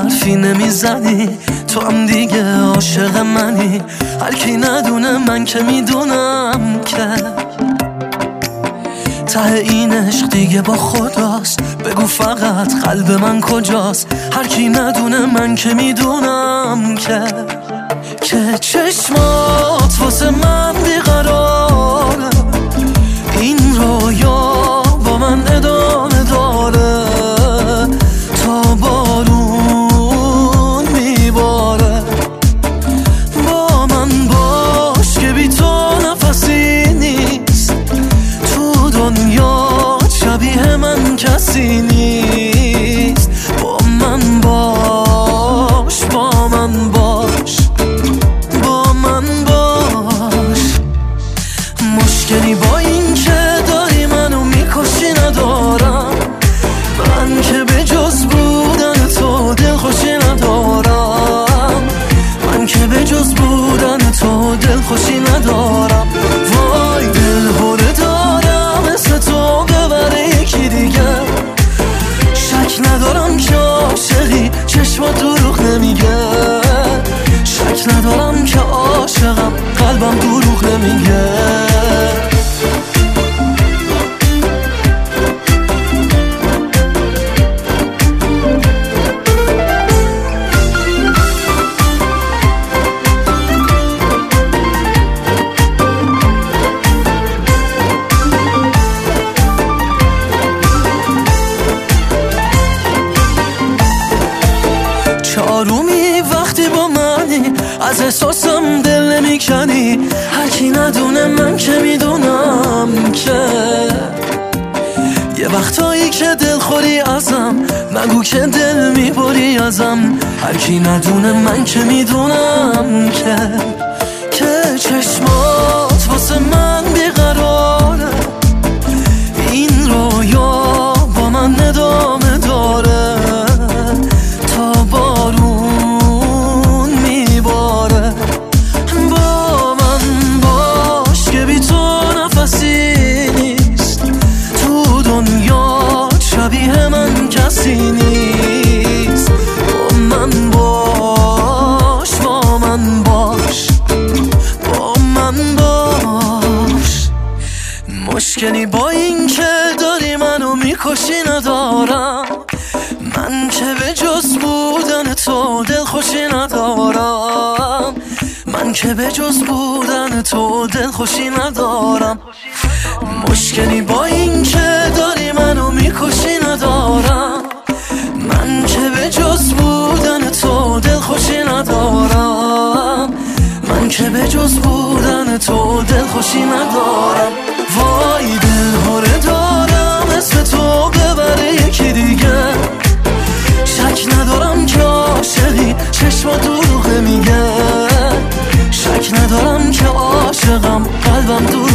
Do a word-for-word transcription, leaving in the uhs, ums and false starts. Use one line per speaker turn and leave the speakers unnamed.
حرفی نمیزنی، تو هم دیگه عاشق منی. هر کی ندونه من که میدونم که ته این عشق دیگه با خداست. بگو فقط قلب من کجاست؟ هر کی ندونه من که میدونم که که چشمات واسه من بیقراره، این رویا با من ادامه داره تا بارون میباره. با من باش که بی تو نفسی نیست، تو دنیا شبیه من کسی نیست. با من باش، با من باش، با من باش. مشکلی با این که داری منو میکشی ندارم، من که به جز بودن تو دلخوشی ندارم، من که به جز بودن تو دلخوشی ندارم. وای دل هره دارم مثل تو ببره یکی دیگه، شک ندارم که عاشقی چشمات دروغ نمیگه، شک ندارم که عاشقم قلبم دروغ نمیگه. آرومی وقتی با منی، از احساسم دل نمیکنی. هر کی ندونه من که میدونم که یه وقتایی که دل خوری ازم، نگو که دل میبری ازم. هر کی ندونه من که میدونم که که چشمات واسه من بیقراره، این رویا با من ادامه داره تا بارون میباره. با من باش که بی تو نفسی نیست، تو دنیا شبیه من کسی نیست. با من باش، با من باش، با من باش. مشکلی با این که داری منو میکشی ندارم، من که به جز بودن تو دلخوشی ندارم، من که به جز بودن تو دلخوشی ندارم. مشکلی با این که داری منو میکشی ندارم، من که به جز بودن تو دلخوشی ندارم، من که به جز بودن تو دلخوشی ندارم. وای دل هره دارم مثل تو ببره یکی دیگه، شک ندارم که عاشقی چشما دروغ نمیگه، شک ندارم که عاشقم قلبم دروغ